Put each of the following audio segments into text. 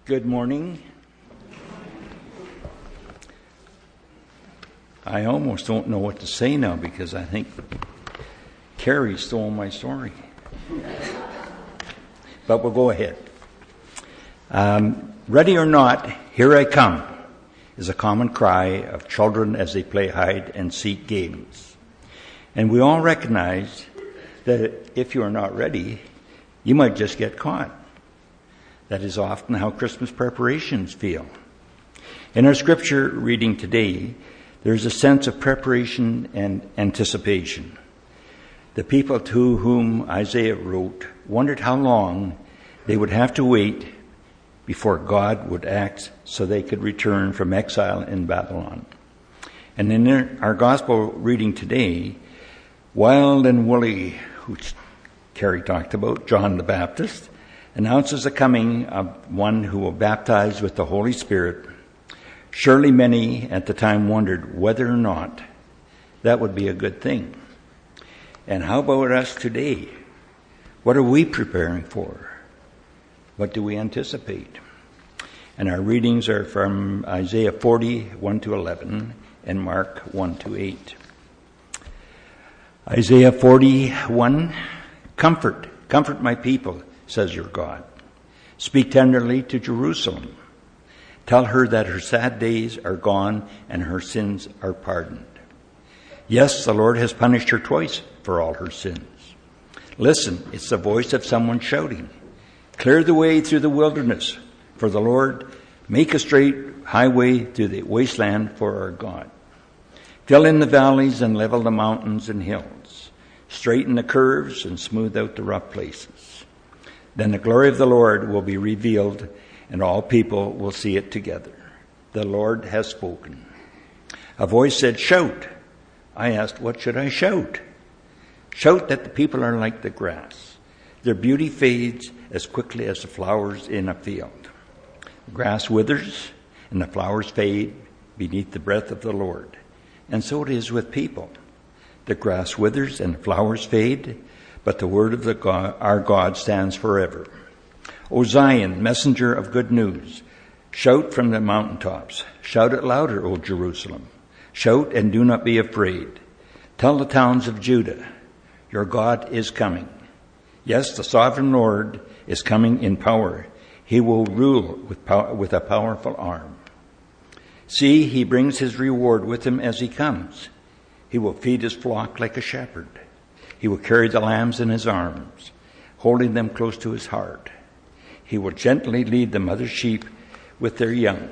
Good morning. I almost don't know what to say now because I think Carrie stole my story. But we'll go ahead. Ready or not, here I come is a common cry of children as they play hide and seek games. And we all recognize that if you are not ready, you might just get caught. That is often how Christmas preparations feel. In our scripture reading today, there's a sense of preparation and anticipation. The people to whom Isaiah wrote wondered how long they would have to wait before God would act so they could return from exile in Babylon. And in our gospel reading today, wild and woolly, who Carrie talked about, John the Baptist, announces the coming of one who will baptize with the Holy Spirit. Surely many at the time wondered whether or not that would be a good thing. And how about us today? What are we preparing for? What do we anticipate? And our readings are from Isaiah 40, 1-11, and Mark 1-8. Isaiah 41, comfort my people, says your God. Speak tenderly to Jerusalem. Tell her that her sad days are gone and her sins are pardoned. Yes, the Lord has punished her twice for all her sins. Listen, it's the voice of someone shouting. Clear the way through the wilderness for the Lord. Make a straight highway through the wasteland for our God. Fill in the valleys and level the mountains and hills. Straighten the curves and smooth out the rough places. Then the glory of the Lord will be revealed, and all people will see it together. The Lord has spoken. A voice said, shout. I asked, what should I shout? Shout that the people are like the grass. Their beauty fades as quickly as the flowers in a field. The grass withers, and the flowers fade beneath the breath of the Lord. And so it is with people. The grass withers and the flowers fade, but the word of our God stands forever. O Zion, messenger of good news, shout from the mountaintops. Shout it louder, O Jerusalem. Shout and do not be afraid. Tell the towns of Judah, your God is coming. Yes, the sovereign Lord is coming in power. He will rule with a powerful arm. See, he brings his reward with him as he comes. He will feed his flock like a shepherd. He will carry the lambs in his arms, holding them close to his heart. He will gently lead the mother sheep with their young.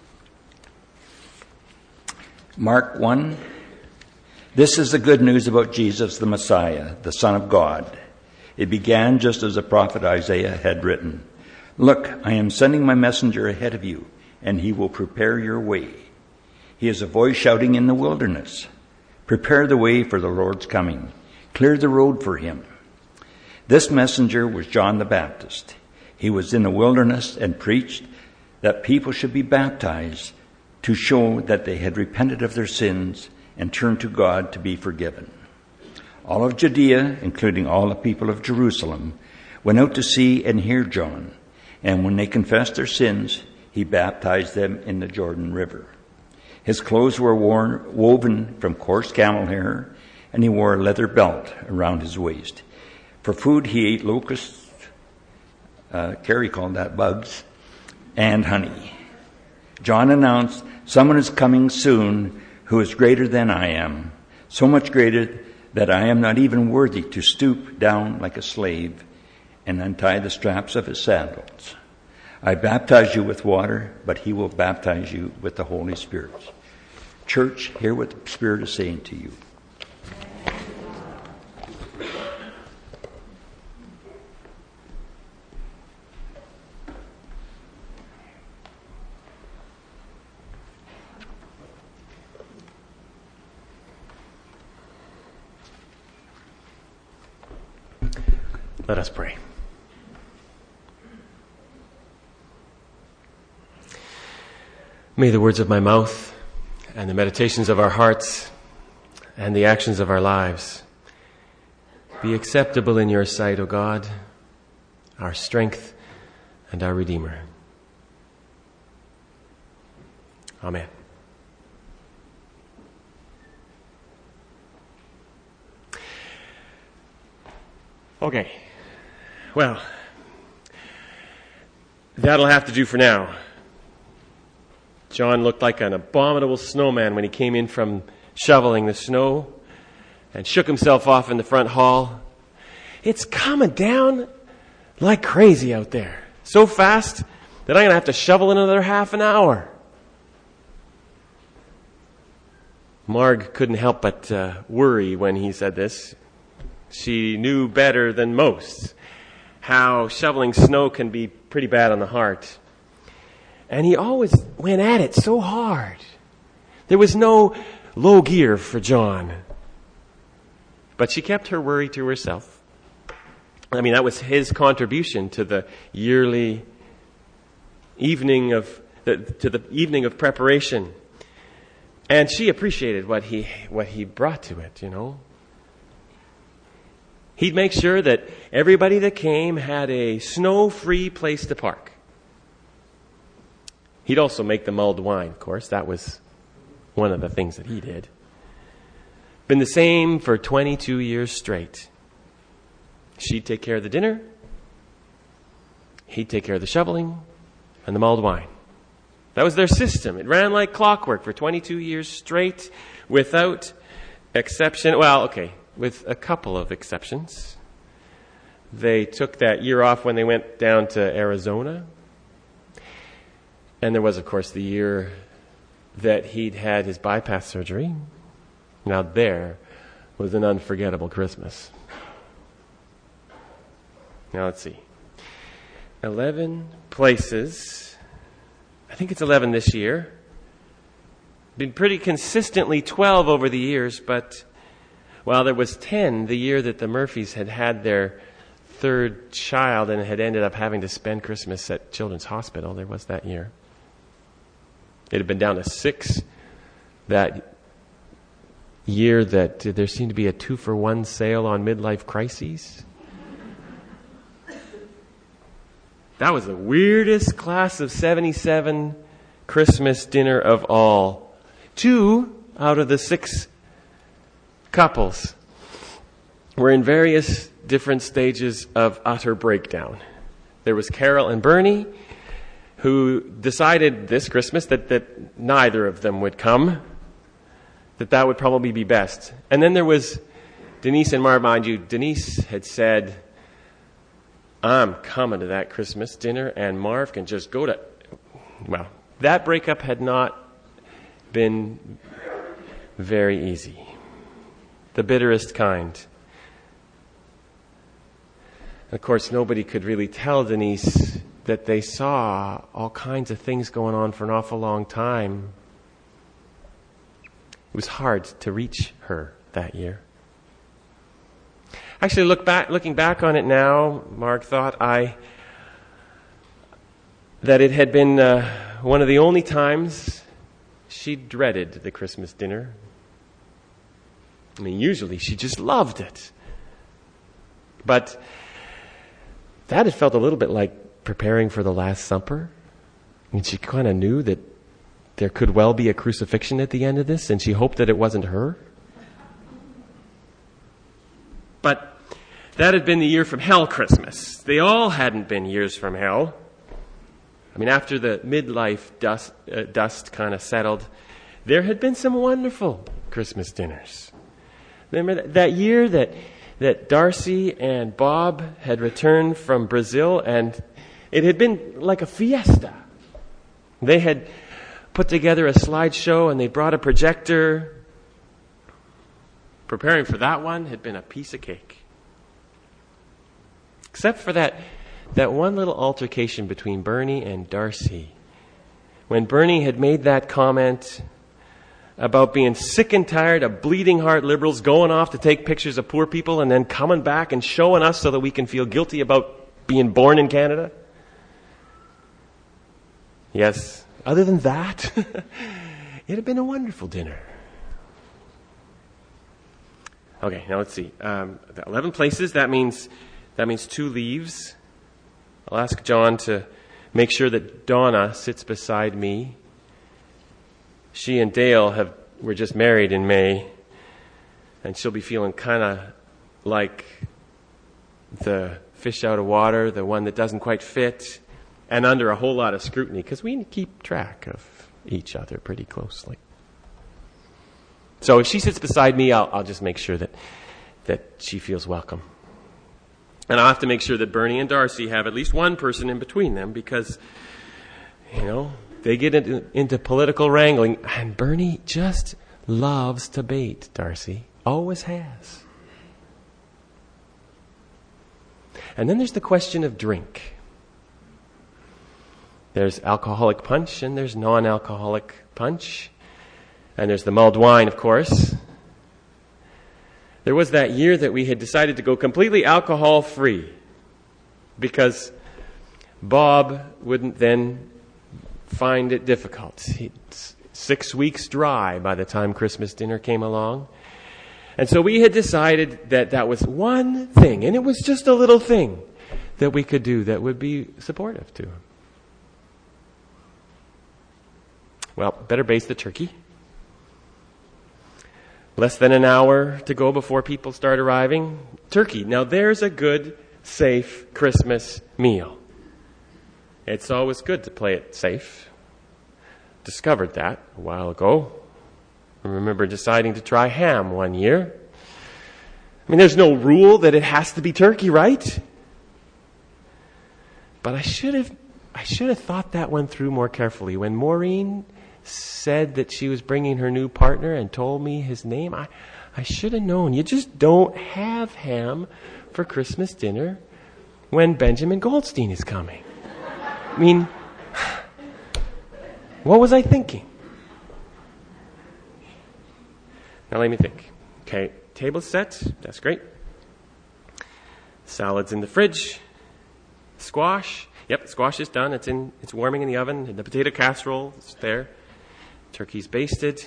Mark 1. This is the good news about Jesus the Messiah, the Son of God. It began just as the prophet Isaiah had written. Look, I am sending my messenger ahead of you, and he will prepare your way. He is a voice shouting in the wilderness. Prepare the way for the Lord's coming. Clear the road for him. This messenger was John the Baptist. He was in the wilderness and preached that people should be baptized to show that they had repented of their sins and turned to God to be forgiven. All of Judea, including all the people of Jerusalem, went out to see and hear John. And when they confessed their sins, he baptized them in the Jordan River. His clothes were woven from coarse camel hair, and he wore a leather belt around his waist. For food, he ate locusts, Carrie called that bugs, and honey. John announced, someone is coming soon who is greater than I am, so much greater that I am not even worthy to stoop down like a slave and untie the straps of his sandals. I baptize you with water, but he will baptize you with the Holy Spirit. Church, hear what the Spirit is saying to you. Let us pray. May the words of my mouth and the meditations of our hearts and the actions of our lives be acceptable in your sight, O God, our strength and our Redeemer. Amen. Okay. Well, that'll have to do for now. John looked like an abominable snowman when he came in from shoveling the snow and shook himself off in the front hall. It's coming down like crazy out there. So fast that I'm going to have to shovel another half an hour. Marg couldn't help but worry when he said this. She knew better than most how shoveling snow can be pretty bad on the heart. And he always went at it so hard. There was no low gear for John. But she kept her worry to herself. I mean, that was his contribution to the yearly evening of preparation. And she appreciated what he brought to it, you know. He'd make sure that everybody that came had a snow-free place to park. He'd also make the mulled wine, of course. That was one of the things that he did. Been the same for 22 years straight. She'd take care of the dinner. He'd take care of the shoveling and the mulled wine. That was their system. It ran like clockwork for 22 years straight without exception. Well, okay, with a couple of exceptions. They took that year off when they went down to Arizona. And there was, of course, the year that he'd had his bypass surgery. Now there was an unforgettable Christmas. Now let's see. 11 places. I think it's 11 this year. Been pretty consistently 12 over the years, but, well, there was 10 the year that the Murphys had their third child and had ended up having to spend Christmas at Children's Hospital. There was that year. It had been down to 6 that year that there seemed to be a 2-for-1 sale on midlife crises. That was the weirdest class of 77 Christmas dinner of all. 2 out of the 6 couples were in various different stages of utter breakdown. There was Carol and Bernie, who decided this Christmas that neither of them would come, that would probably be best. And then there was Denise and Marv. Mind you, Denise had said, I'm coming to that Christmas dinner, and Marv can just go to... Well, that breakup had not been very easy. The bitterest kind. Of course, nobody could really tell Denise that they saw all kinds of things going on for an awful long time. It was hard to reach her that year. Actually, looking back on it now, Mark thought that it had been one of the only times she dreaded the Christmas dinner. I mean, usually she just loved it. But that had felt a little bit like preparing for the Last Supper. I mean, she kind of knew that there could well be a crucifixion at the end of this, and she hoped that it wasn't her. But that had been the year from hell Christmas. They all hadn't been years from hell. I mean, after the midlife dust kind of settled, there had been some wonderful Christmas dinners. Remember that year that Darcy and Bob had returned from Brazil, and it had been like a fiesta. They had put together a slideshow, and they brought a projector. Preparing for that one had been a piece of cake. Except for that one little altercation between Bernie and Darcy. When Bernie had made that comment about being sick and tired of bleeding heart liberals going off to take pictures of poor people and then coming back and showing us so that we can feel guilty about being born in Canada. Yes, other than that, it had been a wonderful dinner. Okay, now let's see. 11 places, that means 2 leaves. I'll ask John to make sure that Donna sits beside me. She and Dale were just married in May, and she'll be feeling kind of like the fish out of water, the one that doesn't quite fit, and under a whole lot of scrutiny, because we keep track of each other pretty closely. So if she sits beside me, I'll just make sure that she feels welcome. And I'll have to make sure that Bernie and Darcy have at least one person in between them, because, they get into political wrangling, and Bernie just loves to bait Darcy. Always has. And then there's the question of drink. There's alcoholic punch and there's non-alcoholic punch. And there's the mulled wine, of course. There was that year that we had decided to go completely alcohol-free because Bob wouldn't then find it difficult. 6 weeks dry by the time Christmas dinner came along. And so we had decided that was one thing, and it was just a little thing that we could do that would be supportive to him. Well, better baste the turkey. Less than an hour to go before people start arriving. Turkey. Now there's a good, safe Christmas meal. It's always good to play it safe. Discovered that a while ago. I remember deciding to try ham one year. I mean, there's no rule that it has to be turkey, right? But I should have thought that one through more carefully. When Maureen said that she was bringing her new partner and told me his name, I should have known. You just don't have ham for Christmas dinner when Benjamin Goldstein is coming. I mean, what was I thinking? Now let me think. Okay, table set. That's great. Salad's in the fridge. Squash. Yep, squash is done. It's warming in the oven. The potato casserole is there. Turkey's basted.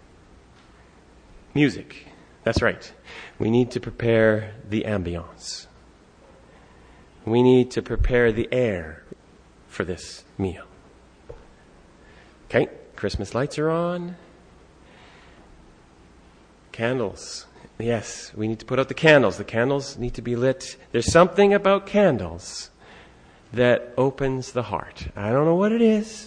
Music. That's right. We need to prepare the ambience. We need to prepare the air for this meal. Okay, Christmas lights are on. Candles. Yes, we need to put out the candles. The candles need to be lit. There's something about candles that opens the heart. I don't know what it is.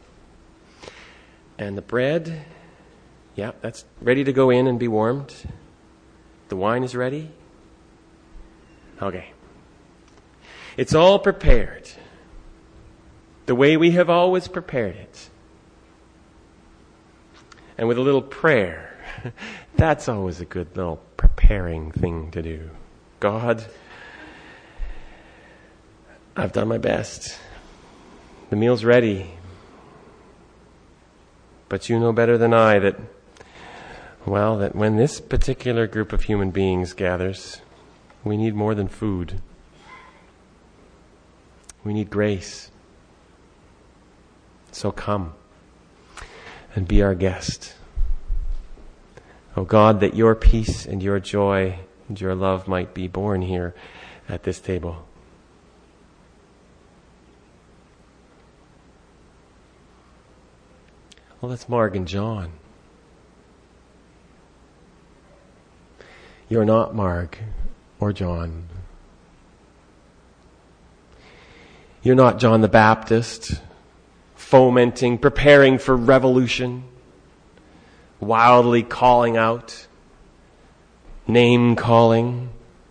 And the bread, yeah, that's ready to go in and be warmed. The wine is ready. Okay. It's all prepared the way we have always prepared it. And with a little prayer. That's always a good little preparing thing to do. God, I've done my best. The meal's ready. But you know better than I that when this particular group of human beings gathers, we need more than food. We need grace. So come and be our guest. Oh God, that your peace and your joy and your love might be born here at this table. Well, that's Marg and John. You're not Marg or John. You're not John the Baptist, fomenting, preparing for revolution, wildly calling out, name calling.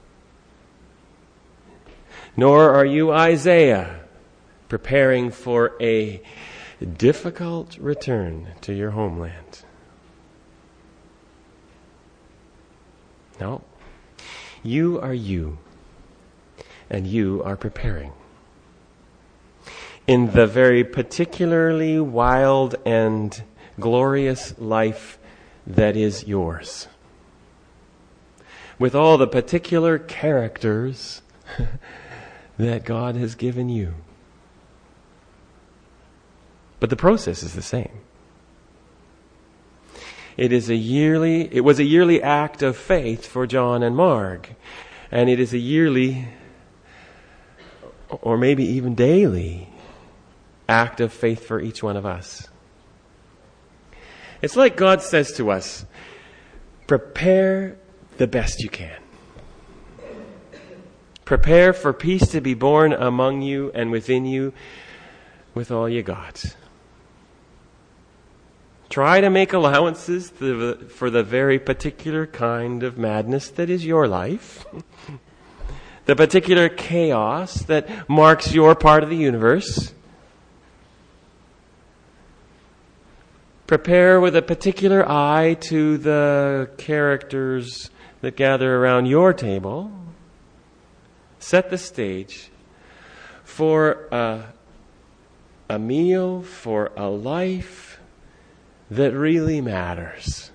Nor are you Isaiah, preparing for a difficult return to your homeland. No, you are you, and you are preparing. In the very particularly wild and glorious life that is yours. With all the particular characters that God has given you. But the process is the same. It was a yearly act of faith for John and Marg. And it is a yearly, or maybe even daily, act of faith for each one of us. It's like God says to us, prepare the best you can. Prepare for peace to be born among you and within you with all you got. Try to make allowances for the very particular kind of madness that is your life. The particular chaos that marks your part of the universe. Prepare with a particular eye to the characters that gather around your table. Set the stage for a meal, for a life that really matters.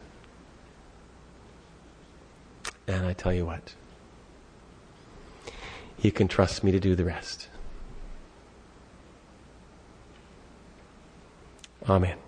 And I tell you what, you can trust me to do the rest. Amen.